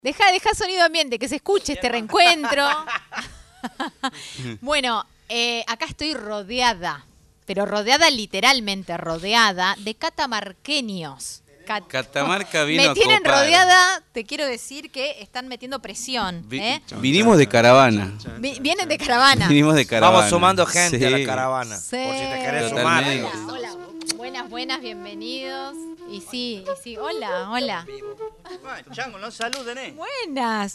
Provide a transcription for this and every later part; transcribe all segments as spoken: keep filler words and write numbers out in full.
Deja, deja sonido ambiente, que se escuche este reencuentro. Bueno, eh, acá estoy rodeada, pero rodeada literalmente, rodeada de catamarqueños. Cat Catamarca vino Me tienen a copar. rodeada, te quiero decir que están metiendo presión. Vi ¿eh? vinimos de caravana. Vi Vienen de caravana. Vinimos de caravana. Vamos sumando gente sí. a la caravana. Sí. Por si te querés Totalmente. sumar. Hola, hola. Buenas, buenas, bienvenidos. Y sí, y sí. Hola, hola. Ay, Chango, no saluden, eh. Buenas.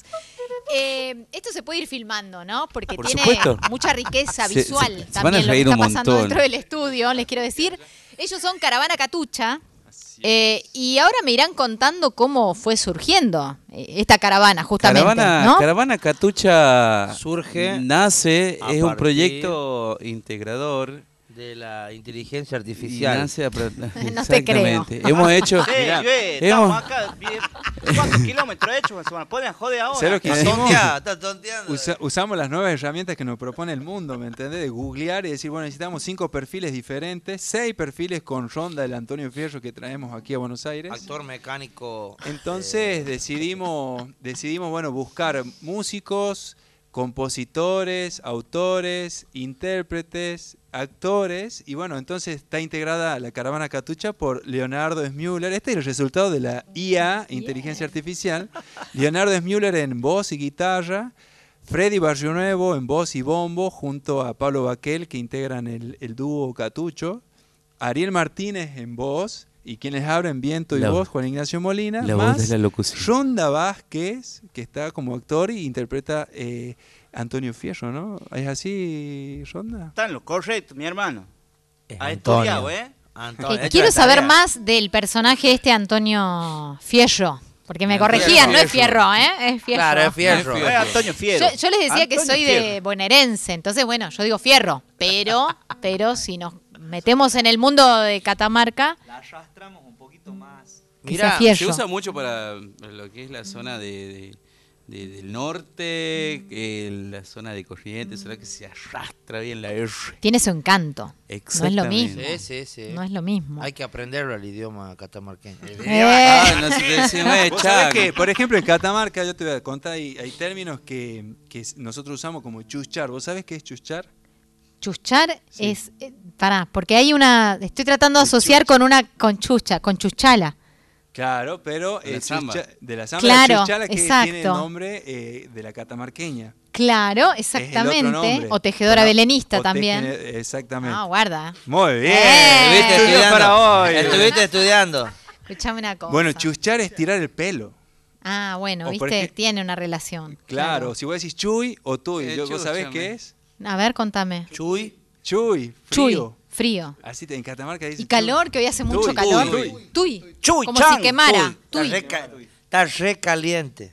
Eh, esto se puede ir filmando, ¿no? Porque Por tiene supuesto. mucha riqueza Se- visual. se- se también van a lo que reír está un pasando montón. dentro del estudio, les quiero decir. Ellos son Caravana Catucha. Eh, y ahora me irán contando cómo fue surgiendo eh, esta caravana, justamente. Caravana, ¿no? Caravana Catucha Surge nace, a es un partir proyecto integrador. de la inteligencia Y artificial. nace a pro- No te creo. Exactamente. Hemos hecho. Sí, mirá, ve, hemos- estamos acá, bien, ¿cuántos kilómetros hechos? Se me pueden joder ahora. ¿Sabes lo que Está hicimos? tonteando, está tonteando. Usa- usamos las nuevas herramientas que nos propone el mundo, ¿me entendés? De googlear y decir, bueno, necesitamos cinco perfiles diferentes, seis perfiles con Ronda del Antonio Fierro que traemos aquí a Buenos Aires. Actor mecánico. Entonces decidimos, decidimos, bueno, buscar músicos, compositores, autores, intérpretes, actores, y bueno, entonces está integrada la Caravana Catucha por Leonardo Smüller. Este es el resultado de la I A, inteligencia artificial. Leonardo Smüller en voz y guitarra, Freddy Barrionuevo en voz y bombo, junto a Pablo Baquel, que integran el, el dúo Catucho, Ariel Martínez en voz, y quienes abren viento y La- voz, Juan Ignacio Molina, La más voz de la locución. Ronda Vázquez, que está como actor y interpreta eh, Antonio Fierro, ¿no? ¿Es así, Ronda? Está en lo correcto, mi hermano. Es Ha Antonio. estudiado, ¿eh? Antonio. Eh, Hecho quiero la saber tarea. más del personaje este Antonio Fierro. Porque me Antonio corregían, no es Fierro. Fierro, ¿eh? Es Fierro. Claro, es Fierro. Fierro. Es Antonio Fierro. Yo, yo les decía que Antonio soy de Fierro. bonaerense, entonces bueno, yo digo Fierro, pero, pero si nos metemos en el mundo de Catamarca, La arrastramos un poquito más. que Mirá, sea Fierro. Se usa mucho para lo que es la zona de, de- de- del norte, eh, la zona de Corrientes, zona que se arrastra bien la R. Tiene su encanto. Exactamente. mismo. Sí, sí, sí. No es lo mismo. Hay que aprenderlo el idioma catamarqueño. El Eh. idioma- Ah, no se te decía, eh, Vos sabés Chaco. que, por ejemplo, en Catamarca, yo te voy a contar, hay, hay términos que, que nosotros usamos como chuchar. ¿Vos sabés qué es chuchar? Chuchar Sí. es, eh, pará, porque hay una, estoy tratando de asociar con una, con chucha, con chuchala. Claro, pero De la eh, samba. chucha- de la samba Claro, la chuchala, que exacto. tiene el nombre eh, de la catamarqueña. Claro, Es el otro exactamente. nombre. O tejedora Bueno, belenista o también. teje- Exactamente. Ah, guarda. Muy bien. Eh. Estuviste Estudio estudiando. para hoy. Estuviste estudiando. Escuchame una cosa. Bueno, chuchar es tirar el pelo. Ah, bueno, o por viste, ej- tiene una relación. Claro, si vos decís chuy o tuy, Eh, yo- ¿vos sabés chúchame. qué es? A ver, contame. Chuy. Chuy, Chuy, frío. frío. Así te- en Catamarca dice Y calor, que hoy hace mucho Tuy, calor. tuy. Tuy. Chuy, Como chango, si quemara. Está Tuy. re, ca- está re caliente.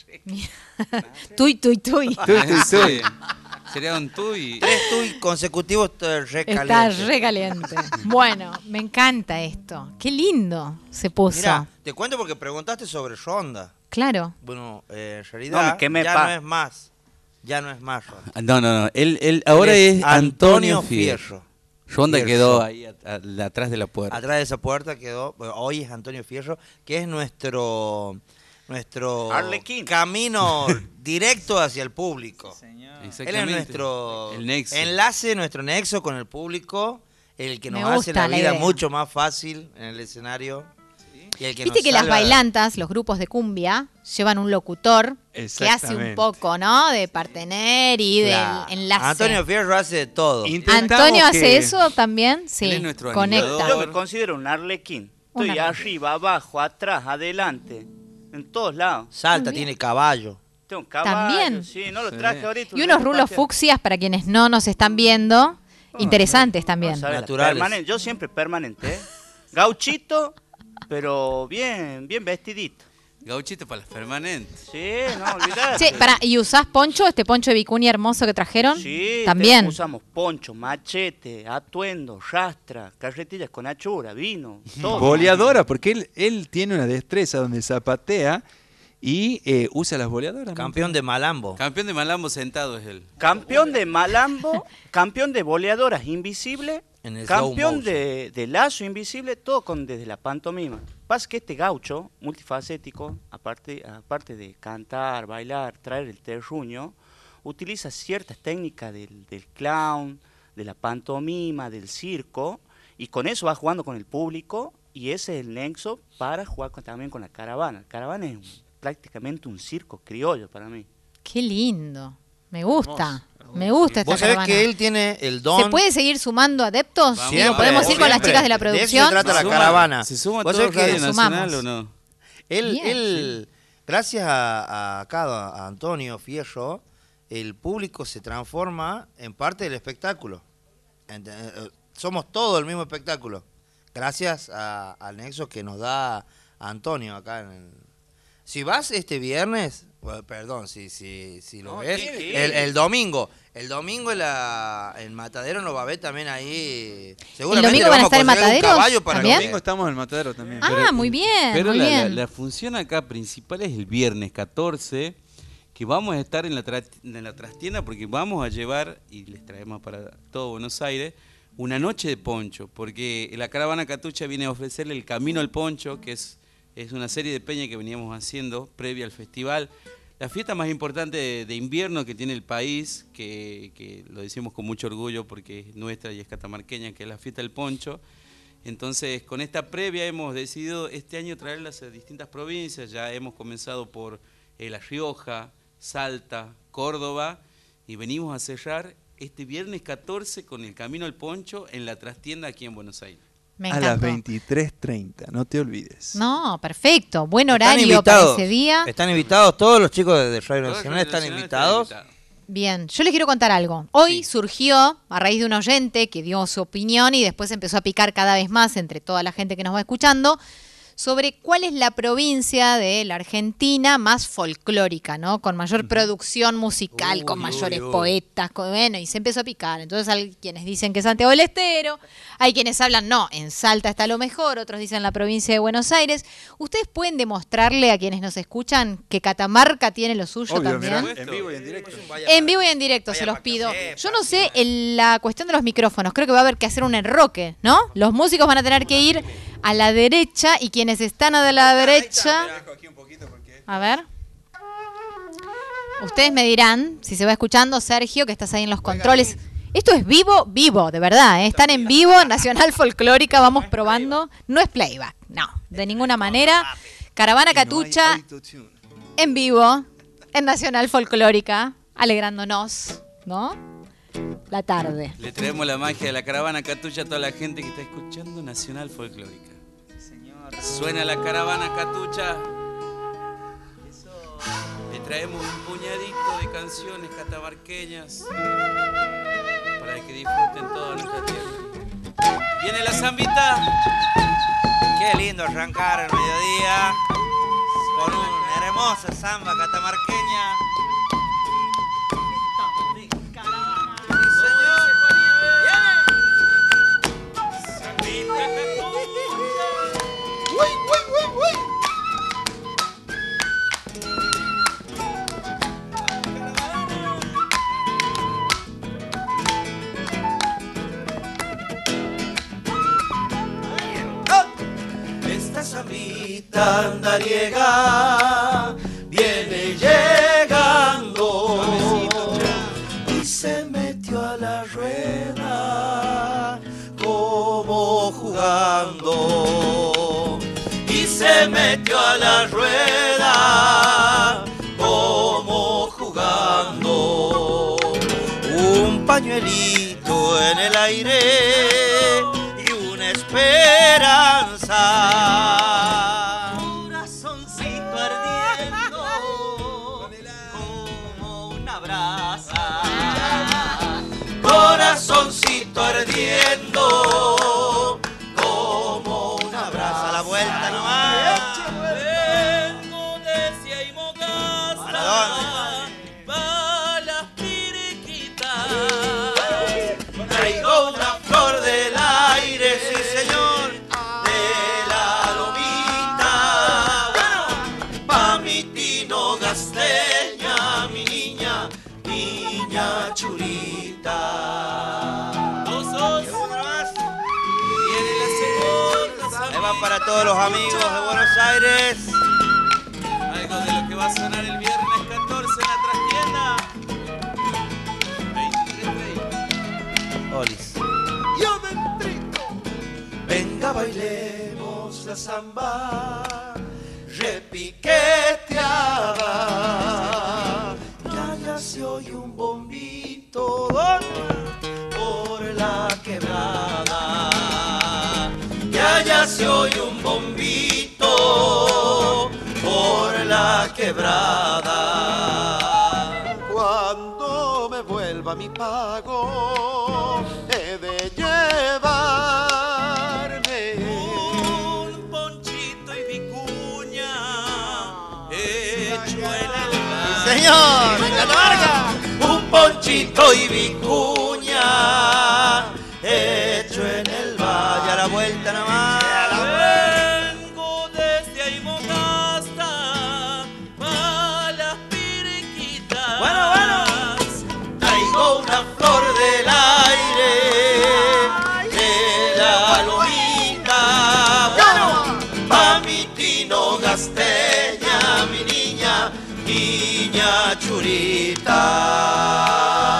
Tuy, tuy, tuy. Tuy, tuy, tuy. Sí. Sería un tuy. Tres tuy consecutivos está re Está caliente. re caliente. Bueno, me encanta esto. Qué lindo se puso. Mirá, te cuento porque preguntaste sobre Ronda. Claro. Bueno, eh, en No, realidad me quemé, ya pa. no es más. Ya no es más Ronda. No, no, no. Él, él ahora Él es Antonio Fierro. Fierro. Ronda Fierro. quedó ahí a- a- atrás de la puerta. Atrás de esa puerta quedó, bueno, hoy es Antonio Fierro, que es nuestro nuestro Arlequín. camino directo hacia el público. Él es Exactamente. nuestro El nexo. enlace, nuestro nexo con el público, el que Me nos hace gusta la la vida idea. mucho más fácil en el escenario. Y el que Viste nos que las salva- bailantas, los grupos de cumbia, llevan un locutor que hace un Exactamente. poco, ¿no? De partener y Claro. del enlace. Antonio Fierro hace de todo. Intentamos Antonio hace que- eso también, sí. Él es nuestro Conecta. animador. Yo me considero un arlequín. Un Estoy arlequín. arriba, abajo, atrás, adelante. En todos lados. Salta, Muy bien. tiene caballo. Tengo un caballo. También. Sí, no lo Sí. traje ahorita. Y lo unos dejo rulos patear. fucsias para quienes no nos están viendo. Interesantes también. No, ¿sabes? La Naturales. permanente, yo siempre permanente, ¿eh? Gauchito, pero bien, bien vestidito. Gauchito para las permanentes. Sí, no, olvidate. Sí, para, ¿y usás poncho? ¿Este poncho de vicuña hermoso que trajeron? Sí, También. te- usamos poncho, machete, atuendo, rastra, carretillas con achura, vino, todo. Boleadora, porque él, él tiene una destreza donde zapatea y eh, usa las boleadoras. ¿no? Campeón de Malambo. Campeón de Malambo sentado es él. Campeón de malambo, campeón de boleadoras invisible, En el slow campeón motion. de, de lazo invisible, todo con desde la pantomima. pasa que este gaucho, multifacético, aparte, aparte de cantar, bailar, traer el terruño, utiliza ciertas técnicas del, del clown, de la pantomima, del circo, y con eso va jugando con el público, y ese es el nexo para jugar con, también con la caravana. La caravana es un, prácticamente un circo criollo para mí. Qué lindo. Me gusta. Hermoso. Me gusta esta Vos sabés caravana. que él tiene el don. ¿Se puede seguir sumando adeptos? Vamos. Digo, ¿podemos ir con las siempre. chicas de la De eso se producción? trata la ¿Se suma- caravana. ¿Se suma Vos todo sabés que Radio Nos Nacional sumamos. o no? Él, Bien. él gracias a, a acá, a Antonio Fierro, el público se transforma en parte del espectáculo. Ent- eh, Somos todo el mismo espectáculo. Gracias a- al nexo que nos da Antonio acá en el... Si vas este viernes, bueno, perdón, si, si, si lo No, ves, tiene que ir. el, el domingo, el domingo en, la, en Matadero lo va a ver también ahí. domingo le van a vamos estar en conseguir un Mataderos caballo para también. El que- domingo estamos en el Matadero también. Ah, Pero- muy bien, Pero muy la, bien. La, la función acá principal es el viernes catorce, que vamos a estar en la, tra- en la trastienda porque vamos a llevar, y les traemos para todo Buenos Aires, una noche de poncho, porque la caravana Catucha viene a ofrecerle el Camino al Poncho, que es, es una serie de peñas que veníamos haciendo previa al festival. La fiesta más importante de, de invierno que tiene el país, que, que lo decimos con mucho orgullo porque es nuestra y es catamarqueña, que es la fiesta del poncho. Entonces, con esta previa hemos decidido este año traerlas a distintas provincias. Ya hemos comenzado por eh, La Rioja, Salta, Córdoba, y venimos a cerrar este viernes catorce con el Camino al Poncho en la trastienda aquí en Buenos Aires. Me a las encantó. veintitrés treinta, no te olvides. No, perfecto. Buen Están horario para invitados. ese día. Están invitados, todos los chicos de, de Radio Todos Nacional los están nacionales invitados. están invitados. Bien, yo les quiero contar algo. Hoy Sí. surgió, a raíz de un oyente que dio su opinión y después empezó a picar cada vez más entre toda la gente que nos va escuchando, sobre cuál es la provincia de la Argentina más folclórica, ¿no? Con mayor producción musical, Uy, con uy, mayores uy. poetas, con- bueno, y se empezó a picar. Entonces hay quienes dicen que Santiago del Estero, hay quienes hablan, no, en Salta está lo mejor, otros dicen la provincia de Buenos Aires. ¿Ustedes pueden demostrarle a quienes nos escuchan que Catamarca tiene lo suyo Obvio, también? mirá, en vivo y en directo. En vivo y en directo, Vaya se los pa' que pido. sepa, Yo no sí, sé, bueno. en la cuestión de los micrófonos, creo que va a haber que hacer un enroque, ¿no? Los músicos van a tener que ir a la derecha y quienes están a la derecha... A ver. Ustedes me dirán, si se va escuchando, Sergio, que estás ahí en los controles. Esto es vivo, vivo, de verdad, ¿eh? Están en vivo, Nacional Folclórica, vamos probando. No es playback, no, de ninguna manera. Caravana Catucha, en vivo, en Nacional Folclórica, alegrándonos, ¿no? La tarde. Le traemos la magia de la caravana Catucha a toda la gente que está escuchando Nacional Folclórica. Suena la caravana Catucha. Le traemos un puñadito de canciones catamarqueñas para que disfruten toda nuestra tierra. Viene la zambita. Qué lindo arrancar el mediodía con una hermosa samba catamarqueña. Esta zambita andariega viene llegando y se metió a la rueda como jugando y se metió a la rueda como jugando. Un pañuelito en el aire y una esperanza. Corazoncito ardiendo como una brasa. Corazoncito ardiendo como una brasa. A la vuelta nomás. Vengo desde ahí Mogasta. ¿Para dónde? Pa' las piriquitas. Traigo una flor del aire, sí señor, de la lomita. Bueno, pa' mi tino gasteña, mi niña, niña churita. Dos, dos. Viene la segunda. Ahí va para todos los amigos de Buenos Aires. Algo de lo que va a sonar el viernes catorce en la trastienda. veintitrés treinta. Olis. Yo dentro. Venga, bailemos la samba repiqueteada. Ya, ya se oye un bombito por la quebrada. Ya, ya se oye un bombito por la quebrada. Cuando me vuelva mi pago, he de llevarme un ponchito y vicuña hecho en el valle. Señor, en Catamarca. Un ponchito y vicuña hecho en el valle. A la vuelta nomás. Vengo desde Aymogasta pa' las piriquitas. Bueno, bueno. Traigo una flor del aire de la lomita. Bueno, pa' mi Tino Gasteña, mi niña, niña churita.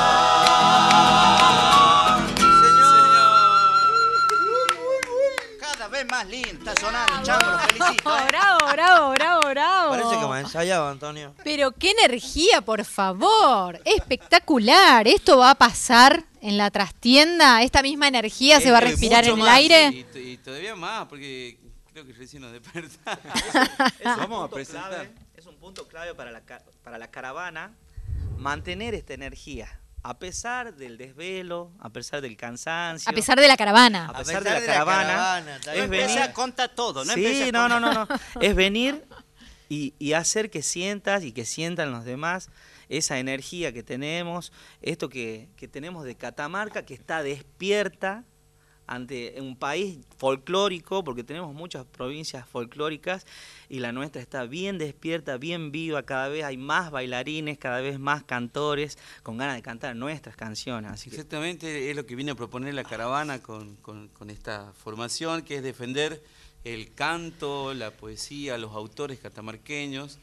Más lindo, está sonando, chango, lo felicito. ¿eh? Bravo, bravo, bravo, bravo. Parece que me ha ensayado, Antonio. Pero qué energía, por favor. Espectacular. ¿Esto va a pasar en la trastienda? ¿Esta misma energía se va a Eh, respirar mucho en el más, aire? Y, y todavía más, porque creo que recién nos despertamos. Es un Vamos a punto presentar. clave, es un punto clave para la, ca- para la caravana mantener esta energía. A pesar del desvelo, a pesar del cansancio. A pesar de la caravana. A pesar de la caravana, está es bien. venir- Empieza a contar todo, ¿no? Sí, Empieza a no, no, contar- no, no. Es venir y, y hacer que sientas y que sientan los demás esa energía que tenemos, esto que, que tenemos de Catamarca, que está despierta ante un país folclórico, porque tenemos muchas provincias folclóricas y la nuestra está bien despierta, bien viva, cada vez hay más bailarines, cada vez más cantores con ganas de cantar nuestras canciones. Así que Exactamente, es lo que viene a proponer la caravana con, con- con esta formación, que es defender el canto, la poesía, los autores catamarqueños.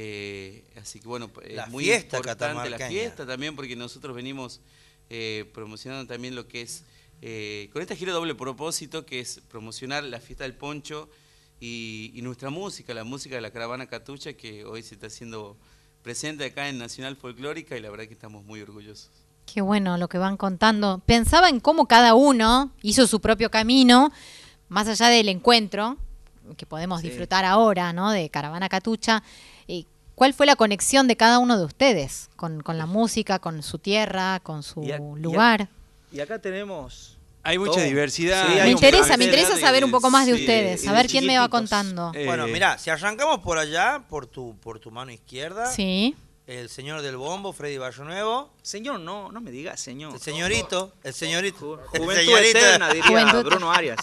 Eh, así que bueno, es La muy fiesta importante la catamarqueña. fiesta también, porque nosotros venimos eh, promocionando también lo que es, eh, con esta gira doble propósito, que es promocionar la fiesta del poncho y, y nuestra música, la música de la caravana Catucha, que hoy se está haciendo presente acá en Nacional Folclórica, y la verdad que estamos muy orgullosos. Qué bueno lo que van contando. Pensaba en cómo cada uno hizo su propio camino, más allá del encuentro, que podemos Sí. disfrutar ahora, ¿no? De Caravana Catucha. Eh, ¿Cuál fue la conexión de cada uno de ustedes con, con la música, con su tierra, con su Y a- y a- lugar? y acá tenemos... Hay mucha todo. diversidad. Sí, Me hay un interesa, plantel me interesa de- saber un poco más de sí, ustedes, y a de ver quién me va chiquititos. contando. Eh, Bueno, mirá, si arrancamos por allá, por tu, por tu mano izquierda, Sí. el señor del bombo, Freddy Barrio Nuevo, Señor, no, no me digas señor. el señorito, el señorito, Ju- el Juventud señorito. eterna, diría Juventud- Bruno Arias.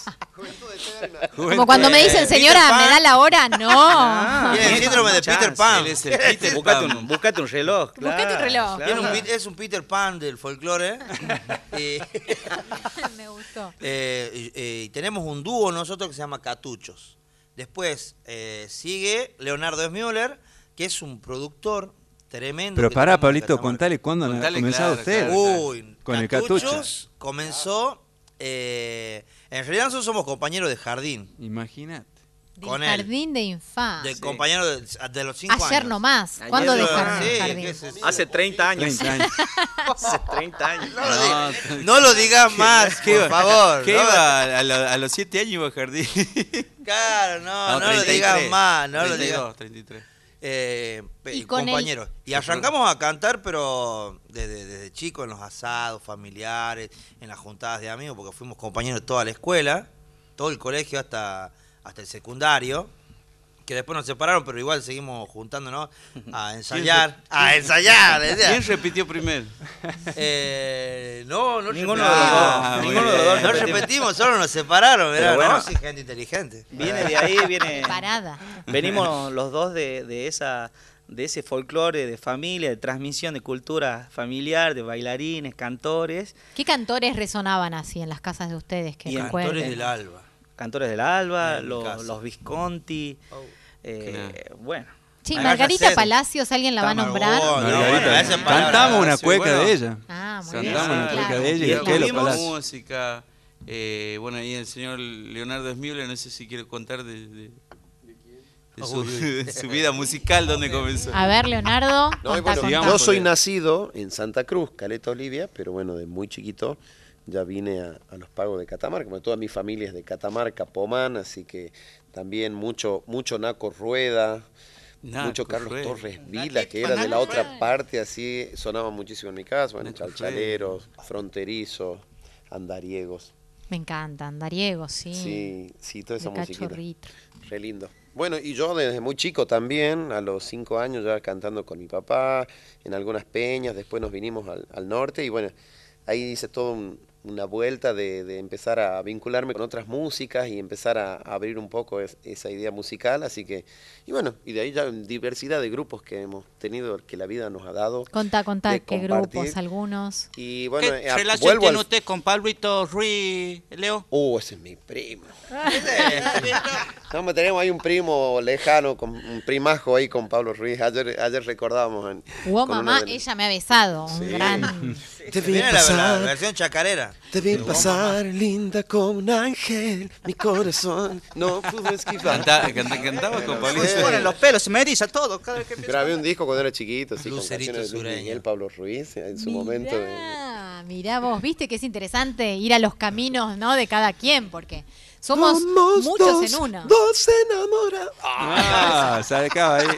Como cuando me dicen, Eh, señora, Peter ¿me Pan. da la hora? No. Ah, Tiene el síndrome de chance. Peter Pan. Él es el Peter Búscate Pan. un, búscate un reloj. Búscate un claro, reloj. claro. Tiene un Pit- es un Peter Pan del folclore. y, Me gustó. eh, y- eh, y tenemos un dúo nosotros que se llama Catuchos. Después eh, sigue Leonardo Smüller, que es un productor tremendo. Pero que pará, tenemos en Pablito, Catamarca. contale cuándo han Contale, comenzado claro, ustedes. claro. Uy, Con el Catuchos Catucha. comenzó. eh, en realidad nosotros somos compañeros de jardín. Imagínate. Del Con él. jardín de infancia. De compañeros de, de los cinco Ayer años. nomás. Ayer ¿Cuándo lo- dejaron sí, el jardín? ¿qué es eso? Hace treinta años. treinta años. Hace treinta años. No lo, No, digas, no lo digas más, ¿Qué por iba- favor. ¿Qué no, iba? A, lo- a los siete años iba a jardín. Claro, no, no, lo treinta y digas tres, más, no lo treinta y digas. dos, treinta y tres. Eh, pe- Y con el- compañeros. Y arrancamos a cantar, pero desde, desde chico en los asados familiares, en las juntadas de amigos, porque fuimos compañeros de toda la escuela, todo el colegio hasta, hasta el secundario, que después nos separaron, pero igual seguimos juntándonos a ensayar. A ensayar, decía. ¿Quién repitió primero? Eh, no, no Ninguno repetimos. de los dos. Ah, muy Ninguno de los dos bien. No repetimos. repetimos, solo nos separaron, Pero ¿verdad? bueno. No, sí, gente inteligente. Viene de ahí, viene. Parada. Venimos los dos de, de esa de ese folclore de familia, de transmisión de cultura familiar, de bailarines, cantores. ¿Qué cantores resonaban así en las casas de ustedes? Que Y en recuerden? Cantores del Alba. Cantores del Alba, En mi los, casa. los Visconti, Oh. eh, bueno. Che, Vaya Margarita sed. Palacios, ¿alguien la va a nombrar? Oh, no, Margarita, bueno, esa palabra- cantamos una sí, cueca bueno. de ella. Ah, muy bien. Cantamos una sí, cueca claro. de ella y Y el Kelo escribimos Palacio. música. Eh, bueno, ahí el señor Leonardo Esmiula, no sé si quiere contar de, de- de su, de su vida musical, dónde comenzó. A ver, Leonardo, No, y contá, bueno, contá. yo soy nacido en Santa Cruz, Caleta Olivia, pero bueno, de muy chiquito ya vine a, a los pagos de Catamarca, porque toda mi familia es de Catamarca, Pomán, así que también mucho, mucho Naco Rueda, Naco mucho Carlos Rueda. Torres Vila, que era de la otra parte, así sonaba muchísimo en mi casa, bueno, Naco chalchaleros, fronterizos, andariegos, Me encanta, Andariego, sí. sí, sí, toda esa de musiquita. cachorrito. Re lindo. Bueno, y yo desde muy chico también, a los cinco años ya cantando con mi papá, en algunas peñas, después nos vinimos al, al norte y bueno, ahí hice toda un- una vuelta de, de empezar a vincularme con otras músicas y empezar a, a abrir un poco es- esa idea musical, así que, y bueno, y de ahí ya diversidad de grupos que hemos tenido, que la vida nos ha dado. Contá, contá, de qué compartir. grupos, algunos. Y bueno, ¿Qué eh, a- relación vuelvo tiene al... usted con Pablito Ruiz, Leo? Uh, ese es mi primo. No, me tenemos ahí un primo lejano, con un primajo ahí con Pablo Ruiz. Ayer, ayer recordábamos. En, Wow, con mamá, una de- ella me ha besado. Un Sí. gran. Se viene la, la versión chacarera. Te vi pasar linda como un ángel, mi corazón no pudo esquivar. Canta- canta- cantaba con Pablo. Sí. Se ponen los pelos, se me eriza todo cada vez que pienso. Grabé un disco cuando era chiquito, sí, con Lucerito canciones de Luis sureño. Miguel, Pablo Ruiz, en su momento. de- Mirá, mirá vos, viste que es interesante ir a los caminos, ¿no? De cada quien, porque somos Somos muchos dos, en uno. Dos enamorados. Ah, se acaba ahí.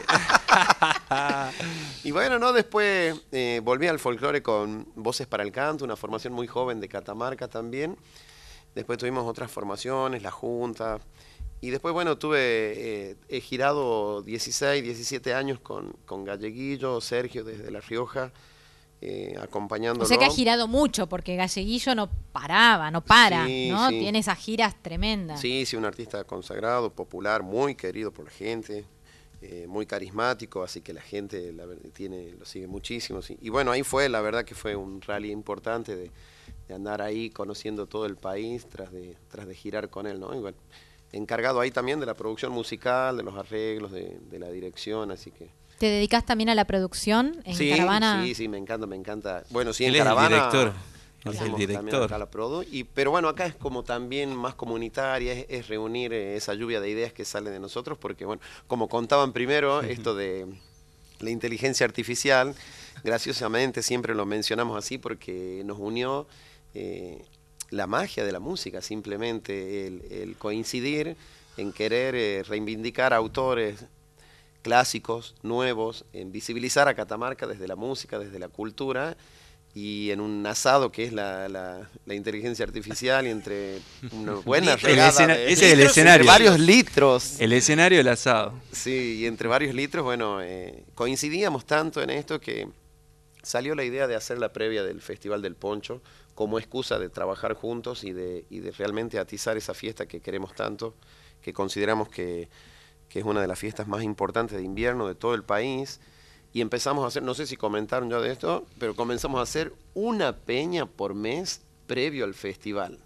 Y bueno, no, después eh, volví al folclore con Voces para el Canto, una formación muy joven de Catamarca también. Después tuvimos otras formaciones, la Junta. Y después, bueno, tuve, eh, he girado dieciséis, diecisiete años con, con Galleguillo, Sergio desde La Rioja, eh, acompañándolo. O sea que ha girado mucho, porque Galleguillo no paraba, no para, Sí, ¿no? sí. Tiene esas giras tremendas. Sí, sí, un artista consagrado, popular, muy querido por la gente, eh, muy carismático, así que la gente la, ver- tiene, lo sigue muchísimo. Sí. Y bueno, ahí fue, la verdad que fue un rally importante de, de andar ahí conociendo todo el país tras de, tras de girar con él, ¿no? Y bueno, encargado ahí también de la producción musical, de los arreglos, de, de la dirección, así que... ¿Te dedicas también a la producción en sí, Caravana? sí, sí, me encanta, me encanta. Bueno, sí, Él en es el Caravana... director, él es el hacemos también director. acá la produ, y, pero bueno, acá es como también más comunitaria, es, es reunir eh, esa lluvia de ideas que sale de nosotros, porque bueno, como contaban primero, esto de la inteligencia artificial, graciosamente siempre lo mencionamos así porque nos unió eh, la magia de la música, simplemente el, el coincidir en querer eh, reivindicar autores clásicos, nuevos, en visibilizar a Catamarca desde la música, desde la cultura, y en un asado que es la, la- la inteligencia artificial y entre una buena El regada escena- de- ese es el entre escenario. varios litros. El escenario del asado. Sí, y entre varios litros, bueno, eh, coincidíamos tanto en esto que salió la idea de hacer la previa del Festival del Poncho como excusa de trabajar juntos y de, y de realmente atizar esa fiesta que queremos tanto, que consideramos que, que es una de las fiestas más importantes de invierno de todo el país. Y empezamos a hacer, no sé si comentaron ya de esto, pero comenzamos a hacer una peña por mes previo al festival.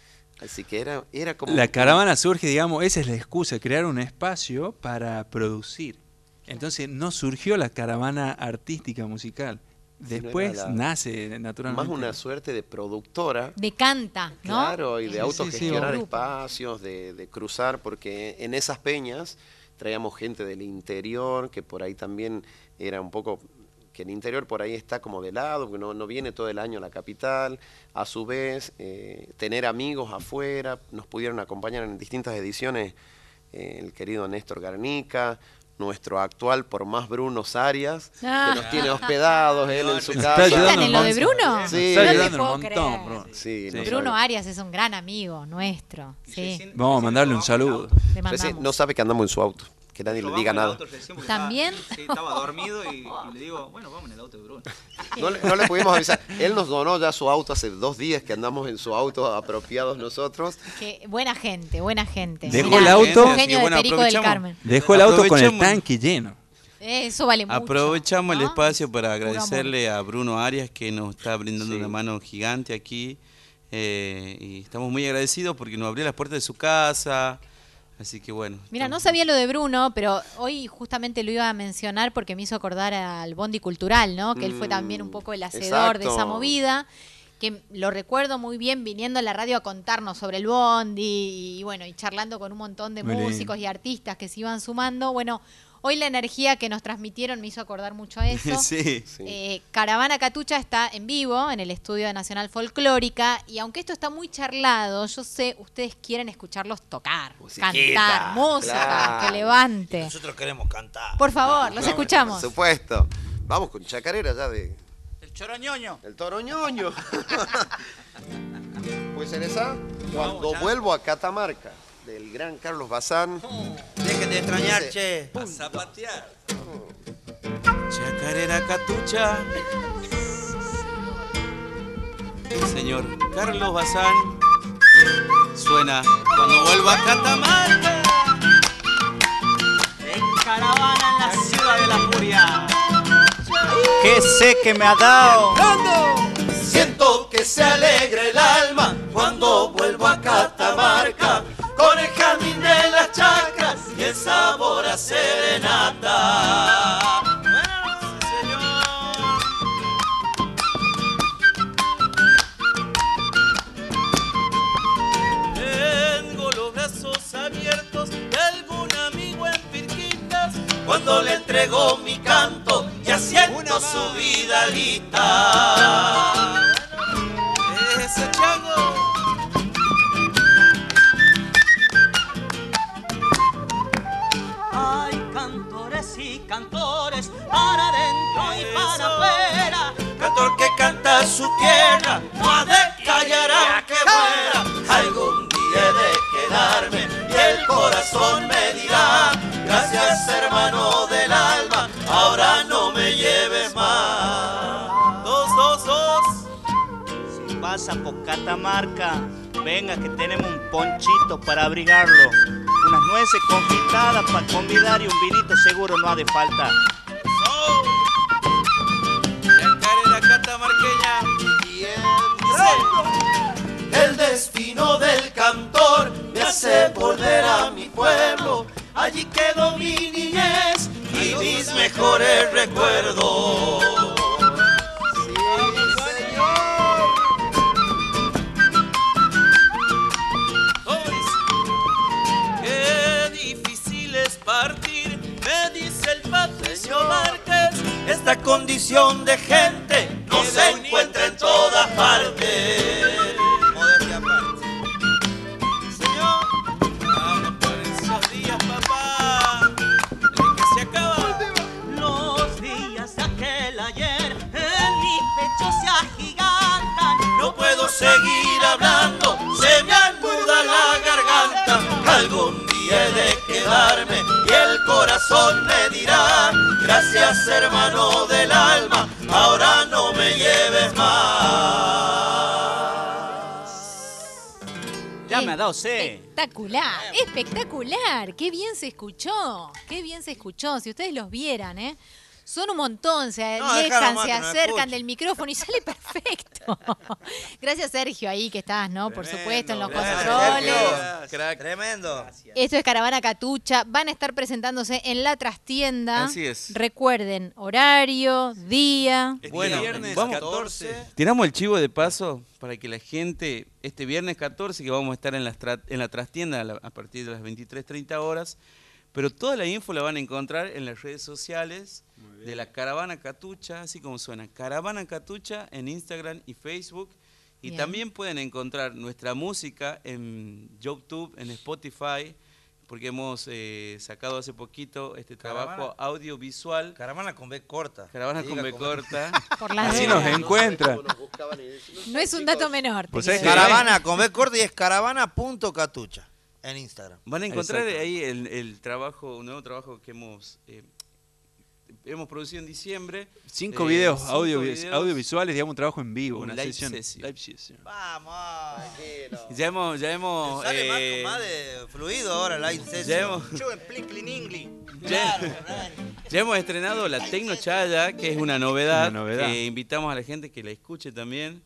Así que era, era como... La caravana surge, digamos, esa es la excusa, crear un espacio para producir. Entonces no surgió la caravana artística musical. Sino Después era la- nace naturalmente. Más una suerte de productora. De canta, ¿no? Claro, y de Sí, sí, autogestionar sí, grupo. espacios, de, de cruzar, porque en esas peñas traíamos gente del interior, que por ahí también era un poco, que el interior por ahí está como de lado, porque no, no viene todo el año a la capital, a su vez, eh, tener amigos afuera, nos pudieron acompañar en distintas ediciones eh, el querido Néstor Garnica, nuestro actual por más Bruno Arias, Ah. que nos tiene hospedados él en su Nos casa. está ¿Están en lo de ayudando un Bruno? montón. Sí. Nos está No te ayudando puedo un montón, creer. Bruno. Sí, Sí. no Bruno sabe. Arias es un gran amigo nuestro. Sí, Vamos a mandarle un saludo. le Recién mandamos. no sabe que andamos en su auto, que nadie le diga nada. ¿También? Estaba, sí, estaba dormido y, y le digo, bueno, vamos en el auto de Bruno. No le, no le pudimos avisar. Él nos donó ya su auto hace dos días que andamos en su auto apropiados nosotros. Qué buena gente, buena gente. Dejó Mirá, el auto- un genio de Bueno, Perico del aprovechamos. Carmen. Dejó el auto con el Aprovechamos- tanque lleno. Eso vale mucho. Aprovechamos el ¿no? espacio para Puro amor. agradecerle a Bruno Arias que nos está brindando Sí. una mano gigante aquí Eh, y estamos muy agradecidos porque nos abrió las puertas de su casa. Así que bueno. Mira, no estamos- sabía lo de Bruno, pero hoy justamente lo iba a mencionar porque me hizo acordar al Bondi Cultural, ¿no? Que él fue Mm, también un poco el hacedor de esa exacto. movida, que lo recuerdo muy bien viniendo a la radio a contarnos sobre el Bondi y bueno, y charlando con un montón de Muy lindo. músicos y artistas que se iban sumando. Bueno, hoy la energía que nos transmitieron me hizo acordar mucho a eso. Sí. Sí. Eh, Caravana Catucha está en vivo en el estudio de Nacional Folclórica y aunque esto está muy charlado, yo sé, ustedes quieren escucharlos tocar, Musiquita, cantar, música, claro. que levante. Nosotros queremos cantar. Por favor, los Por escuchamos. supuesto. Vamos con chacarera ya de... El choroñoño. El toroñoño. ¿Puede ser esa? Cuando vuelvo a Catamarca, del gran Carlos Bazán. Dejen de extrañar, Dice, che. A zapatear. Chacarera Catucha. El señor Carlos Bazán. Suena cuando vuelvo a Catamarca. En caravana en la ciudad de la furia. Que sé que me ha dado. Siento que se alegra el alma cuando vuelvo a Catamarca con el jardín de las chacras y el sabor a serenata. Tengo los brazos abiertos de algún amigo en Pirquitas cuando le entrego mi canto y asiento su vidalita. Ese chango. Hay cantores y cantores para adentro y para afuera. Cantor que canta su tierra, no ha de callar aunque muera. Algún día he de quedarme y el corazón me dirá: gracias, hermano del alma, ahora no me lleves más. Dos, dos, dos. Si pasa por Catamarca, venga que tenemos un ponchito para abrigarlo. Unas nueces confitadas para convidar y un vinito seguro no ha de faltar. Chacarera catamarqueña. El destino del cantor me hace volver a mi pueblo. Allí quedó mi niñez y mis mejores recuerdos. Qué difícil es partir, me dice el Patricio Márquez. Esta condición de gente no se encuentra en todas partes. Modestia aparte. Señor, vamos por esos días, papá, el que se acaba. Los días de aquel ayer en mi pecho se agigantan. No puedo seguir hablando, se me anuda la garganta. Algún día he de quedarme y el corazón me dirá: gracias, hermano del alma, ahora no me lleves más. Ya me ha dado sed. Espectacular, espectacular. Qué bien se escuchó, qué bien se escuchó. Si ustedes los vieran, ¿eh? Son un montón, se No, alejan, déjalo más se que nos acercan escuche. del micrófono y sale perfecto. Gracias, Sergio, ahí que estás, ¿no? Por supuesto, en los Gracias, controles. Sergio. Crack. Tremendo. Esto es Caravana Catucha. Van a estar presentándose en la trastienda. Así es. Recuerden, horario, día. Este Bueno, viernes vamos. catorce. Tiramos el chivo de paso para que la gente, este viernes catorce, que vamos a estar en la, tra- en la trastienda a, la- a partir de las veintitrés treinta horas, pero toda la info la van a encontrar en las redes sociales de la Caravana Catucha, así como suena, Caravana Catucha en Instagram y Facebook. Y Bien. también pueden encontrar nuestra música en YouTube, en Spotify, porque hemos eh, sacado hace poquito este trabajo Caravana. audiovisual. Caravana con B corta. Caravana Diga con B con- corta. Por las Así dudas. nos encuentra. No es un dato menor. te Pues quiero es decir. Caravana con B corta y es caravana.catucha en Instagram. Van a encontrar Exacto. ahí el, el trabajo, un nuevo trabajo que hemos eh, hemos producido en diciembre. Cinco Eh, videos, cinco audio- videos. audiovisuales, digamos, un trabajo en vivo, Un una live sesión. session. Live session. Vamos. Ya hemos, ya hemos, Sale más, eh, con más de fluido ahora la session. ya hemos, Yo en Plinkling English. ya, ya hemos estrenado la Tecno Chaya, que es una novedad, Una novedad. que invitamos a la gente que la escuche también.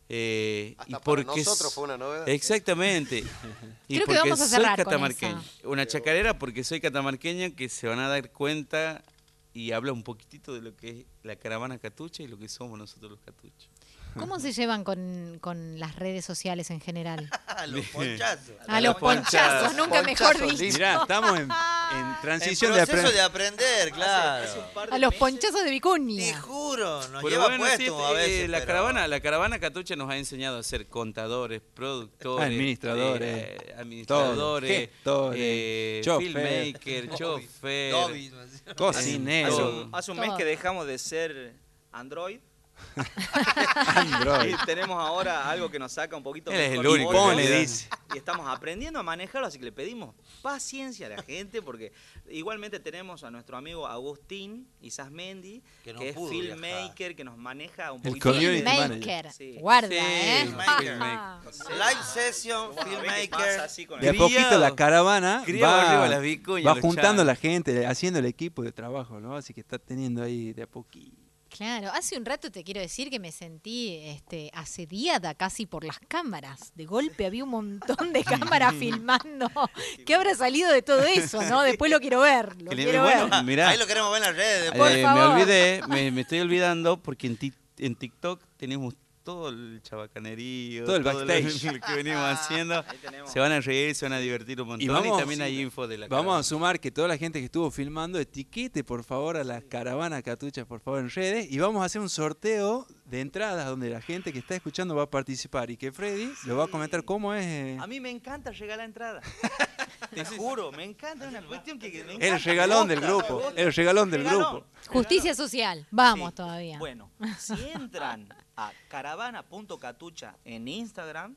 Eh, Hasta y para porque nosotros s- fue una novedad. Exactamente. Y Creo que porque vamos a soy cerrar con catamarqueño. esa. Una chacarera porque soy catamarqueña, que se van a dar cuenta y habla un poquitito de lo que es la caravana catucha y lo que somos nosotros los catuchos. ¿Cómo se llevan con, con las redes sociales en general? A los ponchazos. A los ponchazos, nunca mejor Ponchazos, dicho. Mirá, estamos en, en transición en de proceso de aprender. aprender, claro. A los ponchazos de Te Vicuña. juro, nos Pero lleva bueno, puesto sí, a eh, veces. la pero- caravana, la caravana catucha nos ha enseñado a ser contadores, productores, Administradores, eh, administradores, gestores, eh, chofer. filmmaker, chofer, Dobby, Cocinero. Hace un, hace un mes Todo. que dejamos de ser Android. Android. Y tenemos ahora algo que nos saca un poquito Él es mejor el único, polvo. en le realidad. dice. Y estamos aprendiendo a manejarlo, así que le pedimos paciencia a la gente, porque igualmente tenemos a nuestro amigo Agustín Isasmendi, Que que, no es pudo filmmaker, viajar. que nos maneja un El poquito. community de- Filmmaker. Sí. Guarda, Sí, ¿eh? filmmaker. Live session, A ver qué filmmaker. pasa así con De a el- Criado. poquito la caravana Criado arriba va, las vicuñas, va los juntando a chanos. la gente, haciendo el equipo de trabajo, ¿no? Así que está teniendo ahí de a poquito. Claro, hace un rato te quiero decir que me sentí este, asediada casi por las cámaras. De golpe había un montón de cámaras filmando. ¿Qué habrá salido de todo eso, no? Después lo quiero ver, lo Que le- quiero bueno, ver. mirá, Ahí lo queremos ver en las redes. eh, después. Por me favor. olvidé, me, me estoy olvidando porque en, ti- en TikTok tenemos todo el chabacanerío, Todo el lo- backstage. lo que venimos haciendo. Ahí tenemos. Se van a reír, se van a divertir un montón y, vamos- también hay sí, info de la Vamos caravana. a sumar que toda la gente que estuvo filmando etiquete por favor a la caravana Catucha por favor en redes y vamos a hacer un sorteo de entradas donde la gente que está escuchando va a participar y que Freddy lo va a comentar cómo es eh, A mí me encanta llegar a la entrada. Te juro, me encanta. Es una cuestión que, que me el encanta. regalón del Me gusta, grupo, me gusta. el regalón del Regalón. grupo. Justicia social. Vamos Sí. todavía. Bueno, si entran a caravana punto catucha en Instagram,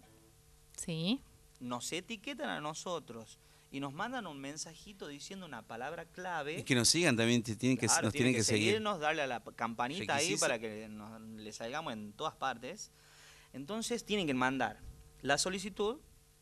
Sí. nos etiquetan a nosotros y nos mandan un mensajito diciendo una palabra clave. Y que nos sigan también, te tienen que, Claro, nos tienen que, seguir. seguirnos, darle a la campanita ahí Requisito. para que nos, le salgamos en todas partes. Entonces tienen que mandar la solicitud,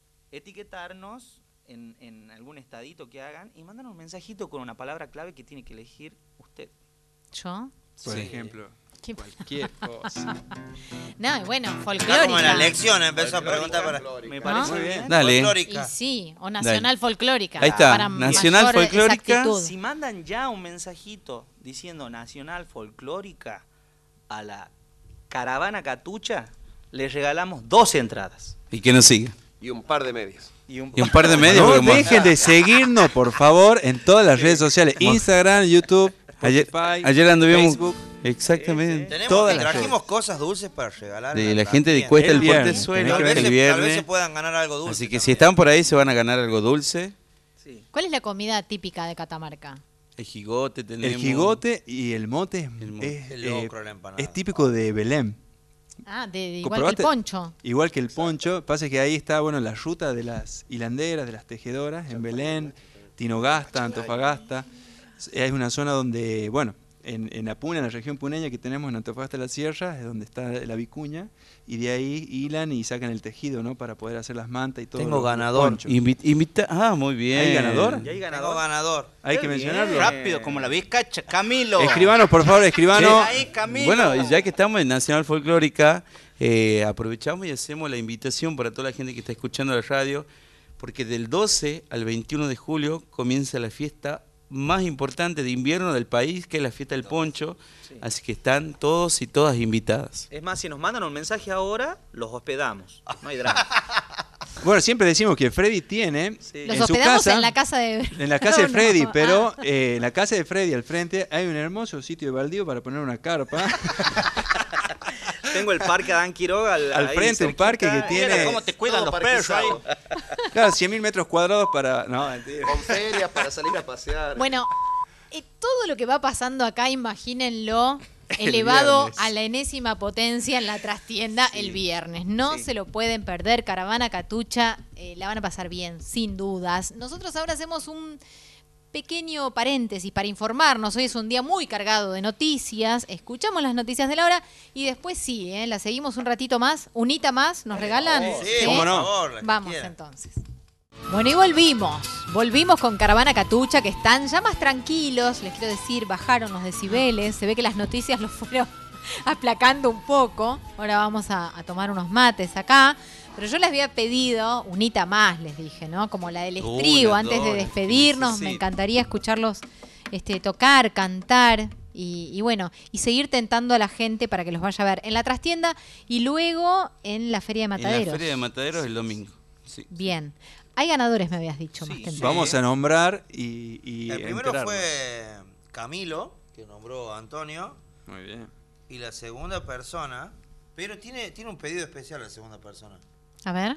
etiquetarnos en, en algún estadito que hagan y mandan un mensajito con una palabra clave que tiene que elegir usted. ¿Yo? Por Sí. ejemplo, ¿Qué- cualquier cosa. No, y bueno, Está como en la folclórica. lección, empezó a preguntar para. Me parece Muy bien. bien. Dale. Y Folclórica. sí, o nacional folclórica. Ahí está, para nacional mayor folclórica. exactitud. Si mandan ya un mensajito diciendo Nacional Folclórica a la caravana Catucha, les regalamos dos entradas. Y que nos siga. Y un par de medios. Y un, Y un par de medios. No porque más- dejen de seguirnos, por favor, en todas las redes sociales. Instagram, YouTube, Ayer, Spotify, ayer anduvimos. Facebook. Exactamente. Tenemos, Todas las trajimos cosas dulces para regalar. en De la la gente de tienda. Cuesta El el viernes, Portezuelo, tenés que Tal ver vez, el se, tal vez se viernes. puedan ganar algo dulce. Así que si también. están por ahí se van a ganar algo dulce. sí. ¿Cuál es la comida típica de Catamarca? El jigote tenemos. El jigote y el mote es, El mote. es, El eh, locro, la empanada. es típico de Belén. Ah, de, de igual que ¿Comprobaste? el poncho. Igual que el poncho, pasa que ahí está bueno la ruta de las hilanderas, de las tejedoras, en Belén, Tinogasta, Antofagasta. Es una zona donde, bueno, en, en Apuna, en la región puneña que tenemos en Antofagasta de la Sierra, es donde está la vicuña, y de ahí hilan y sacan el tejido, ¿no? Para poder hacer las mantas y todo. Tengo los- los ganador. ponchos. Invi- invita- ah, muy bien. ¿Hay ganador? ¿Y hay Tengo ganador? ganador. Hay Qué que bien. mencionarlo. Rápido, como la bizcacha, Camilo. Escribanos, por favor, escribanos. Ahí, Camilo. Bueno, y ya que estamos en Nacional Folclórica, eh, aprovechamos y hacemos la invitación para toda la gente que está escuchando la radio, porque del doce al veintiuno de julio comienza la fiesta más importante de invierno del país, que es la fiesta del poncho. Sí. Así que están todos y todas invitadas. Es más, si nos mandan un mensaje ahora, los hospedamos. No hay drama. Bueno, siempre decimos que Freddy tiene Sí. Los en su hospedamos casa, en la casa de... en la casa de No, Freddy, no. pero Ah. eh, en la casa de Freddy al frente hay un hermoso sitio de baldío para poner una carpa. Tengo el parque Adán Quiroga al, Al ahí frente, un parque que cerquita. tiene- Mira cómo te cuidan Todo los perros ahí. parquizado. Claro, cien mil metros cuadrados para... No, mentira. Con ferias para salir a pasear. Bueno, eh, todo lo que va pasando acá, imagínenlo, El elevado viernes. a la enésima potencia en la trastienda el viernes. No Sí. se lo pueden perder. Caravana Catucha, eh, la van a pasar bien, sin dudas. Nosotros ahora hacemos un pequeño paréntesis para informarnos. Hoy es un día muy cargado de noticias. Escuchamos las noticias de la hora y después sí, ¿eh? La seguimos un ratito más. Unita más, ¿nos regalan? Sí, ¿Cómo por no? favor, la que Vamos quiera. entonces. Bueno, y volvimos. Volvimos con Caravana Catucha, que están ya más tranquilos. Les quiero decir, bajaron los decibeles. Se ve que las noticias los fueron aplacando un poco. Ahora vamos a, a tomar unos mates acá. Pero yo les había pedido unita más, les dije, ¿no? Como la del estribo, Una, antes dos, de que despedirnos. Me necesito. encantaría escucharlos este, tocar, cantar. Y, y bueno, y seguir tentando a la gente para que los vaya a ver en la trastienda y luego en la Feria de Mataderos. En la Feria de Mataderos el domingo. Sí. Bien. Hay ganadores, me habías dicho, más Sí, temprano. Vamos a nombrar y, y El primero enterarnos. fue Camilo, que nombró a Antonio, Muy bien. y la segunda persona, pero tiene, tiene un pedido especial la segunda persona. A ver.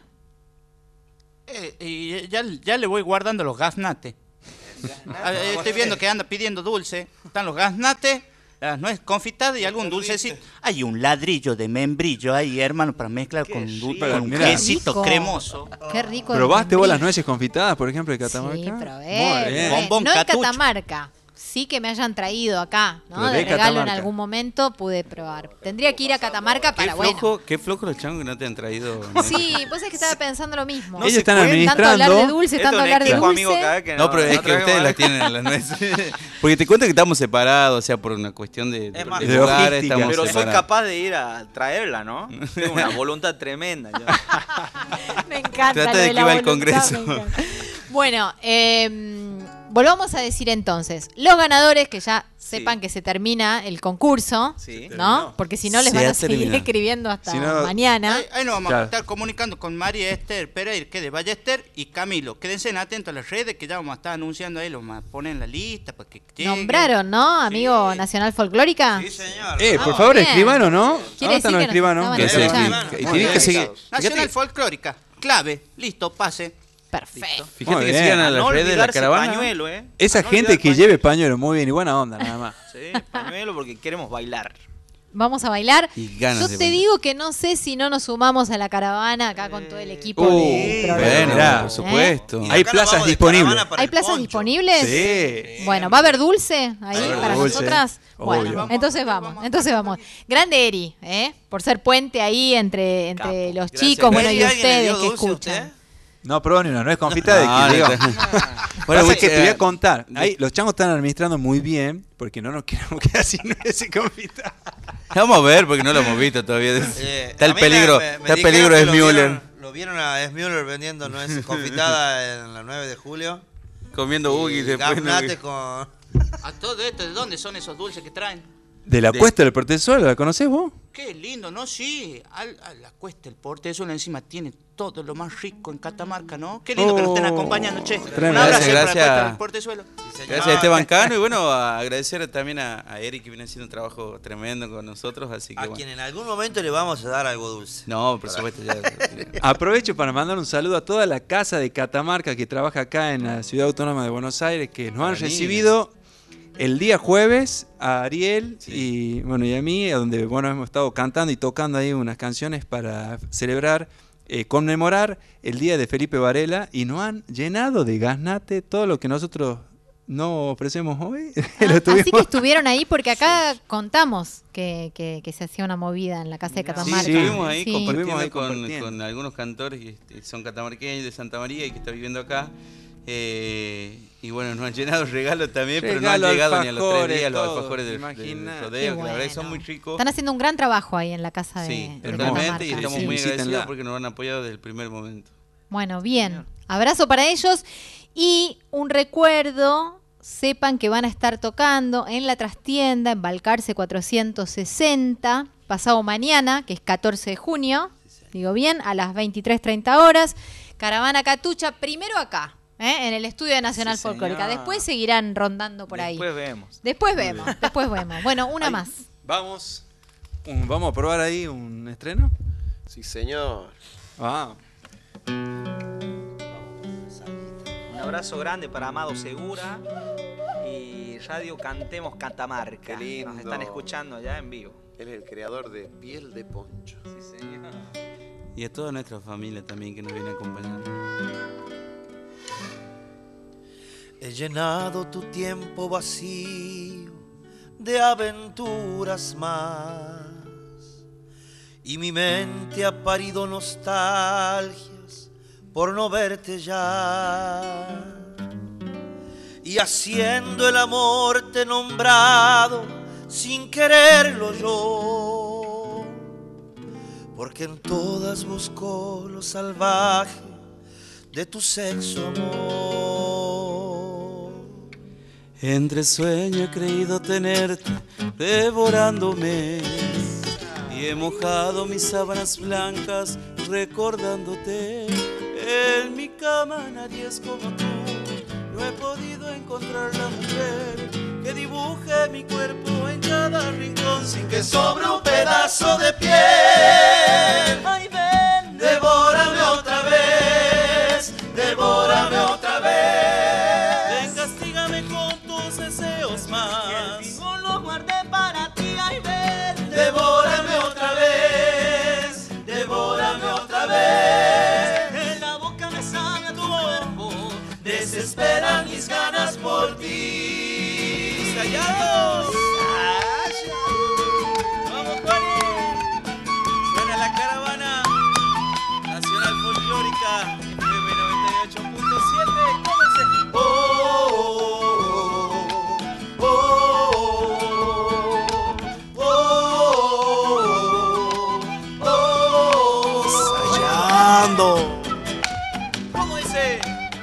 Eh, y ya, ya le voy guardando los gaznates. Ah, eh, Estoy viendo que anda pidiendo dulce. Están los gaznates, las nueces confitadas y algún dulcecito. Hay un ladrillo de membrillo ahí, hermano, para mezclar con, dul- rico. con un Mirá. quesito Rico. cremoso. Qué rico. ¿Probaste el vos las membrillo. nueces confitadas, por ejemplo, de Catamarca? Sí, probé. Muy bien. probé. Bombón No en Catucho. Catamarca. Sí que me hayan traído acá, ¿no? Pero De de regalo en Catamarca. algún momento pude probar. Tendría que ir a Catamarca Qué para, bueno. flojo, qué flojo los changos que no te han traído. Sí, pues es que estaba pensando lo mismo. Ellos están Tanto hablar de administrando. dulce, Esto tanto es un hablar de equipo amigo dulce. acá que No, pero es que traemos ustedes a- las tienen a las nueces. Porque te cuento que estamos separados, o sea, por una cuestión de, Es más, de de lugares, logística. estamos Pero soy separados. capaz de ir a traerla, ¿no? Tengo una voluntad tremenda. yo. Me encanta. Trata lo de de que la iba al voluntad, Congreso. me encanta. Bueno, eh, volvamos a decir entonces, los ganadores, que ya sepan que se termina el concurso, Sí. ¿no? Porque si no les Se van a ha seguir terminado. escribiendo hasta Si no- mañana. Ahí, ahí nos vamos Claro. a estar comunicando con María Esther Pereira, que de Ballester, y Camilo. Quédense atentos a las redes que ya vamos a estar anunciando ahí, los vamos a poner en la lista para que lleguen. Nombraron, ¿no? Amigo Nacional Folclórica. Sí, señor. Eh, Ah, por favor, bien. escribano, ¿no? Quiere ¿Dónde están decir los que escribanos? nos Que estaban se- escuchando. que- y Muy tienen que bien. seguir. Nacional Fíjate, Folclórica, clave, listo, pase. Perfecto. fíjate Muy que bien. sigan a A las no redes de la olvidarse caravana. pañuelo, ¿eh? Esa A no gente olvidar que pañuelo. lleve pañuelo, muy bien, y buena onda, nada más. Sí, pañuelo porque queremos bailar. Vamos a bailar. Y ganas Yo de te bailar. digo que no sé si no nos sumamos a la caravana acá con todo el equipo Uh, de programa. Bueno, Mirá. por supuesto. Y de Hay acá nos plazas vamos de disponibles. caravana para ¿Hay el plazas poncho. disponibles? Sí. Bueno, ¿va a haber dulce ahí haber para dulce, nosotras? obvio. Bueno, Vamos, entonces vamos, vamos, vamos. entonces vamos. Grande Eri, ¿eh? Por ser puente ahí entre, entre Capo. los Gracias, chicos, bueno, Eri, y ¿alguien le ustedes dio que dulce a escuchan. usted? No probó ni una nuez confita de No, que digo. no está- Bueno, Bueno, es que te voy a eh, contar. Ahí, los changos están administrando muy bien porque no nos queremos quedar sin nueces confitadas. Vamos a ver, porque no lo hemos visto todavía. Eh, Está a el mí peligro, me- me- me está el dijeron peligro que de lo Müller vieron- Lo vieron a Müller vendiendo nueces confitadas en la nueve de julio. comiendo Y buggy después. ¿no? Gaznate con... A todo esto, ¿de dónde son esos dulces que traen? De la De- cuesta del portezuelo, ¿la conocés vos? Qué lindo, ¿no? Sí, al- a la cuesta del Portezuelo encima tiene todo lo más rico en Catamarca, ¿no? Qué lindo que nos estén Oh, acompañando, che. Un tremendo. abrazo Gracias, para la gracias. cuesta del Portezuelo. Gracias a Esteban Cano y bueno, a agradecer también a, a Eric que viene haciendo un trabajo tremendo con nosotros, así que A bueno. quien en algún momento le vamos a dar algo dulce. No, por supuesto, ya. Aprovecho para mandar un saludo a toda la casa de Catamarca que trabaja acá en la Ciudad Autónoma de Buenos Aires, que nos han Para niños. recibido el día jueves a Ariel Sí. y bueno y a mí, a donde bueno hemos estado cantando y tocando ahí unas canciones para celebrar, eh, conmemorar el día de Felipe Varela, y nos han llenado de gaznate todo lo que nosotros no ofrecemos hoy. Ah, Lo así que tuvimos- estuvieron ahí porque acá contamos que, que- que se hacía una movida en la casa de Sí, Catamarca. estuvimos ahí Sí. compartiendo, Estuvimos ahí con, compartiendo. con algunos cantores que este, son catamarqueños de Santa María y que están viviendo acá. Eh, y bueno, nos han llenado regalos también, pero no han Regalos, llegado ni a los tres alfajores, días los todo, alfajores del, imaginá. del Qué rodeo, que la verdad que son bueno. muy ricos. Están haciendo un gran trabajo ahí en la casa de, Sí, de totalmente, y Catamarca. estamos Sí, muy visítenla. agradecidos porque nos han apoyado desde el primer momento. Bueno, bien. Abrazo para ellos y un recuerdo. Sepan que van a estar tocando en la trastienda, en Balcarce cuatrocientos sesenta, pasado mañana, que es catorce de junio, digo bien, a las veintitrés treinta horas. Caravana Catucha, primero acá, ¿eh? En el Estudio de Nacional Sí, Folclórica. señor. Después seguirán rondando por ahí. Después vemos. Después vemos, después vemos. Bueno, una Ahí, más. Vamos, un- vamos a probar ahí un estreno. Sí, señor. Ah, Un abrazo grande para Amado Segura y Radio Cantemos Catamarca. Qué lindo. Nos están escuchando ya en vivo. Él es el creador de Piel de Poncho. Sí, señor. Y a toda nuestra familia también que nos viene acompañando. He llenado tu tiempo vacío de aventuras más, y mi mente ha parido nostalgias por no verte ya. Y haciendo el amor te he nombrado sin quererlo yo, porque en todas busco lo salvaje de tu sexo, amor. Entre sueño he creído tenerte devorándome y he mojado mis sábanas blancas recordándote. En mi cama nadie es como tú, no he podido encontrar la mujer que dibuje mi cuerpo en cada rincón sin que sobre un pedazo de piel. Ay, ven, Devórame otra vez, devórame otra vez. Ven, castígame con tus deseos más. digo lo guardé para ti. Ay, ven, Devórame otra vez, devórame otra vez. en la boca me sabe a tu cuerpo. Desesperan mis ganas por ti. ¡Callados! ¡Vamos, Juani! Suena la caravana nacional folclórica F M noventa y ocho punto siete. ¡Cómense! ¡Oh! ¡Oh! ¡Oh! ¡Oh! ¡Oh! Ensayando. ¿Cómo dice?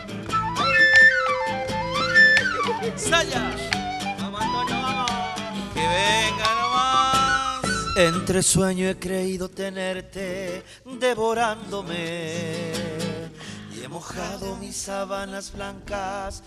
¡Saya! ¡Vamos, Antonio, vamos! ¡Que venga nomás! Entre sueño he creído tenerte devorándome y he mojado mis sábanas blancas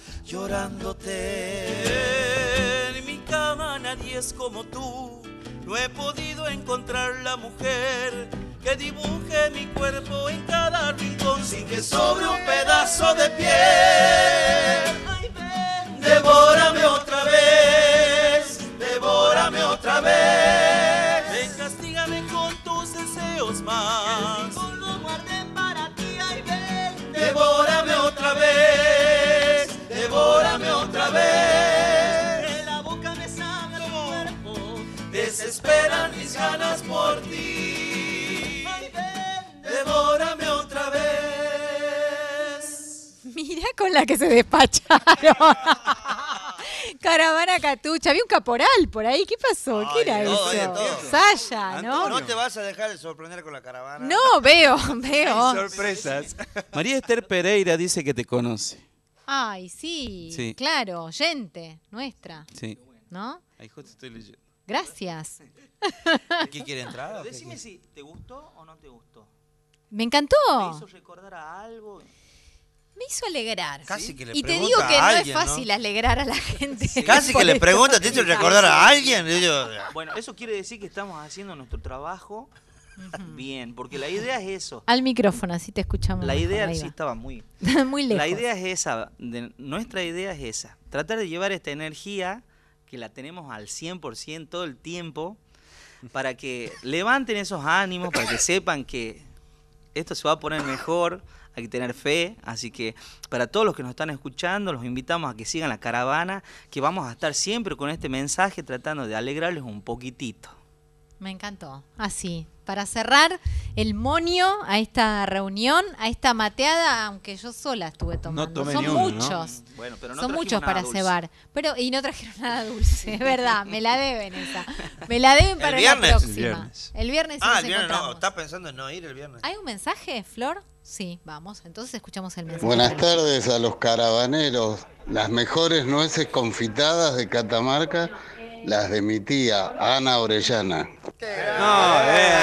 llorándote. En mi cama nadie es como tú, no he podido encontrar la mujer que dibuje mi cuerpo en cada rincón sin que sobre un pedazo de piel. Ay, ven, Devórame otra vez, devórame otra vez. Ven, castígame con tus deseos más. digo lo guardé para ti. Ay, ven, Devórame otra vez, devórame otra vez. en la boca me sabe a tu cuerpo. Desesperan mis ganas por ti. Ay, ven, Devórame otra vez. Mira con la que se despacharon. Caravana Catucha. Había un caporal por ahí. ¿Qué pasó? ¿Qué Ay, era de todo, eso? de todo. Saya, ¿no? No te vas a dejar de sorprender con la caravana. No, veo, veo. Sorpresas. María Esther Pereira dice que te conoce. Ay, sí, Sí. claro, oyente nuestra, Sí. ¿no? Ahí justo estoy leyendo. Gracias. ¿Qué quiere entrar? o qué Decime quiere? si te gustó o no te gustó. Me encantó. ¿Te hizo recordar a algo? Me hizo alegrar. Casi que le Y te pregunta digo que a no alguien, es fácil ¿no? alegrar a la gente. Casi Por que le eso. pregunta, ¿te hizo recordar a alguien? Y yo, Bueno, eso quiere decir que estamos haciendo nuestro trabajo bien, porque la idea es eso. Al micrófono, así te escuchamos. La mejor, idea ahí sí va. estaba muy... Muy lejos. La idea es esa, de- nuestra idea es esa, tratar de llevar esta energía que la tenemos al cien por ciento todo el tiempo para que levanten esos ánimos, para que sepan que esto se va a poner mejor, hay que tener fe, así que para todos los que nos están escuchando los invitamos a que sigan la caravana, que vamos a estar siempre con este mensaje tratando de alegrarles un poquitito. Me encantó. Así, para cerrar el monio a esta reunión, a esta mateada, aunque yo sola estuve tomando. tomé Son ni uno, ¿no? muchos. Bueno, pero no Son trajimos muchos nada para dulce. cebar. Pero, y no trajeron nada dulce, es verdad, me la deben esa. Me la deben para la viernes? próxima. El viernes. El viernes sí Ah, nos el viernes no. encontramos. ¿Estás pensando en no ir el viernes? ¿Hay un mensaje, Flor? Sí, vamos, entonces escuchamos el mensaje. Buenas tardes a los caravaneros. Las mejores nueces confitadas de Catamarca, las de mi tía, Ana Orellana. No,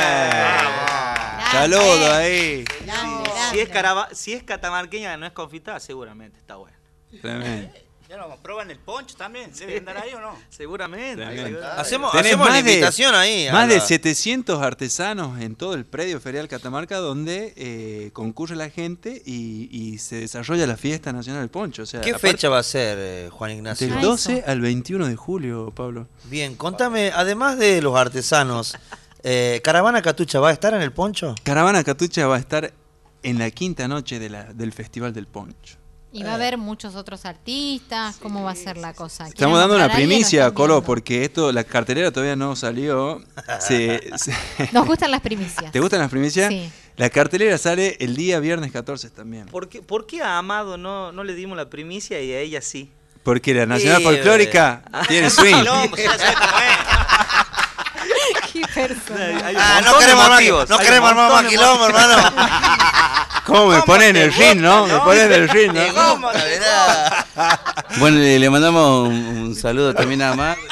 bien. Saludos ahí. Grande, Si grande. es, carava- si es catamarqueña, no es confitada, seguramente está bueno. Tremendo. Ya no, prueban el poncho también. ¿Debe andar ahí o no? Seguramente. Tremendo. Hacemos, Tenés hacemos la más de- invitación ahí. a Más de la- setecientos artesanos en todo el predio ferial Catamarca donde eh, concurre la gente y, y se desarrolla la fiesta nacional del poncho. O sea, ¿Qué aparte, fecha va a ser, eh, Juan Ignacio? Del Ah, doce eso. al veintiuno de julio, Pablo. Bien, contame, además de los artesanos, eh, ¿Caravana Catucha va a estar en el poncho? Caravana Catucha va a estar en la quinta noche de la, del Festival del Poncho. Y va a haber muchos otros artistas. ¿Cómo va a ser la cosa? Estamos ¿Quieren dando una nombrar a alguien o primicia, están Colo, viendo? porque esto, la cartelera todavía no salió. Se- se- Nos gustan las primicias. ¿Te gustan las primicias? Sí. La cartelera sale el día viernes catorce también. ¿Por qué, por qué a Amado no, no le dimos la primicia y a ella sí? Porque la Nacional Sí, Folclórica tiene swing. No, pues ya sé cómo es. Qué persona. Hay un Ah, no montón de queremos armar, motivos, no hay un queremos armar montón más de quilombo, hermano. ¿Cómo me ponen el ring, no? Me ponen el ring, Me ¿no? gusta, verá. Bueno, le, le mandamos un, un saludo también a Amado.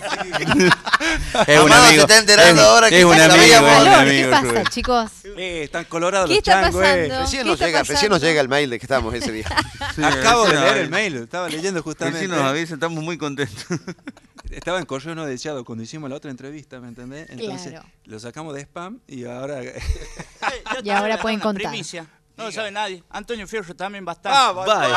Es un Amado se amigo. está enterando es, ahora que es un ya amigo, sabíamos. es un Calor, ¿qué amigo, pasa, Rubén. chicos? Eh, están colorados ¿Qué los está changos, eh. pasando? Recién ¿Qué nos está llega, recién nos pasando? llega el mail de que estamos ese día. Acabo de recién leer nos- el mail, estaba leyendo justamente. Recién nos avisan, estamos muy contentos. Estaba en correo no deseado cuando hicimos la otra entrevista, ¿me entendés? Entonces Claro. lo sacamos de spam y ahora... Eh, yo Y te ahora voy a pueden dar una contar. primicia. No lo sabe nadie. Antonio Fierro también va a estar. Vaya.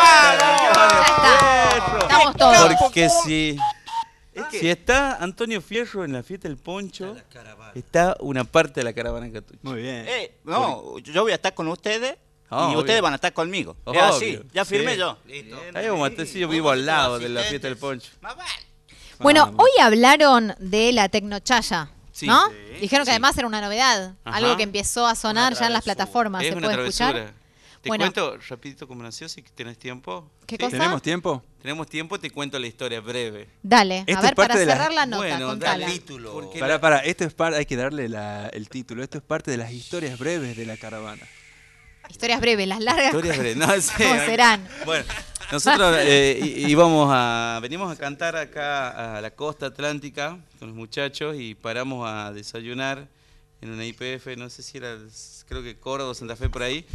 Ya está. Estamos todos. Porque si, si está Antonio Fierro en la fiesta del poncho, está una parte de la caravana Catucha. Muy bien. Eh, no, yo voy a estar con ustedes Ah, y obvio. ustedes van a estar conmigo. Es Obvio. así. Ya firmé Sí. yo. Ahí vamos a estar, sí, yo vivo al lado de la fiesta del poncho. Más vale. Bueno, Vamos. hoy hablaron de la Tecnochaya, Sí. ¿no? Sí, Dijeron que sí. además era una novedad, Ajá. algo que empezó a sonar ya en las plataformas. Es ¿Se una puede travesura. escuchar? Te Bueno. cuento rapidito cómo nació, si tenés tiempo. ¿Qué Sí. cosa? ¿Tenemos tiempo? Tenemos tiempo, te cuento la historia breve. Dale, Esto a es ver, parte para de la- cerrar la nota, Bueno, contala. dale. Título. Porque Para, la- para, esto es parte, hay que darle la- el título. Esto es parte de las historias breves de la caravana. Historias breves, las largas. Historias breves, no sé. ¿Cómo serán? Bueno, nosotros eh, í- íbamos a, venimos a cantar acá a la costa atlántica con los muchachos y paramos a desayunar en una I P F, no sé si era, creo que Córdoba, Santa Fe, por ahí.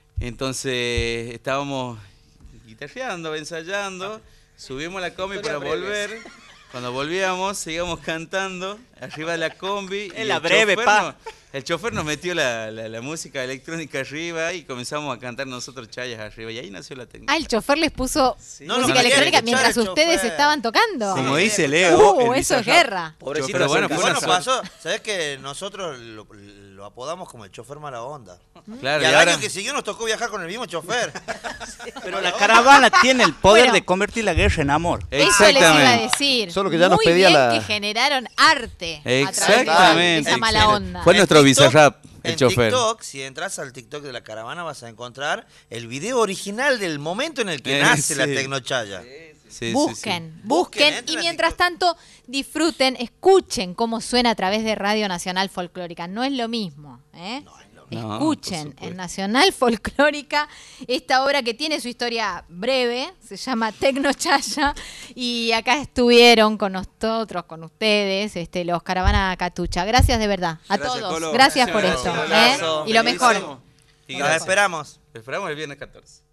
Entonces estábamos guitarreando, ensayando, subimos la combi para volver. Cuando volvíamos, seguíamos cantando arriba de la combi. Es y la el breve, chofer pa. nos- El chofer nos metió la, la- la música electrónica arriba y comenzamos a cantar nosotros chayas arriba. Y ahí nació la técnica. Ah, el chofer les puso No, no, música quería electrónica escuchar mientras el ustedes chofer. estaban tocando. Como Sí. dice Leo. Uh, el eso es Bizarrap. guerra. Pobrecito, Pero bueno, se fue Bueno, una pasó, ¿sabés que nosotros lo, lo apodamos como el chofer mala onda? Claro, Y al y ahora- año que siguió nos tocó viajar con el mismo chofer. Pero la caravana tiene el poder Bueno. de convertir la guerra en amor. Eso les iba a Exactamente. decir. Solo que ya nos Muy pedía bien la- que generaron arte a través de Exactamente. esa mala Excelente. onda. Fue nuestro En TikTok- Bizarrap, el en chofer. TikTok, si entras al TikTok de la caravana vas a encontrar el video original del momento en el que Eh, nace la sí. Tecnochaya. Sí, sí, Busquen, sí. busquen, Busquen, y entren a mientras TikTok. tanto disfruten, escuchen cómo suena a través de Radio Nacional Folclórica. No es lo mismo, ¿eh? No, Escuchen por supuesto. en Nacional Folclórica esta obra que tiene su historia breve, se llama Tecnochaya, y acá estuvieron con nosotros, con ustedes, este, los Caravana Catucha. Gracias de verdad a Gracias, todos. Colo. Gracias por Gracias, esto. Colazo. ¿eh? Y lo mejor. Nos esperamos. Esperamos el viernes catorce.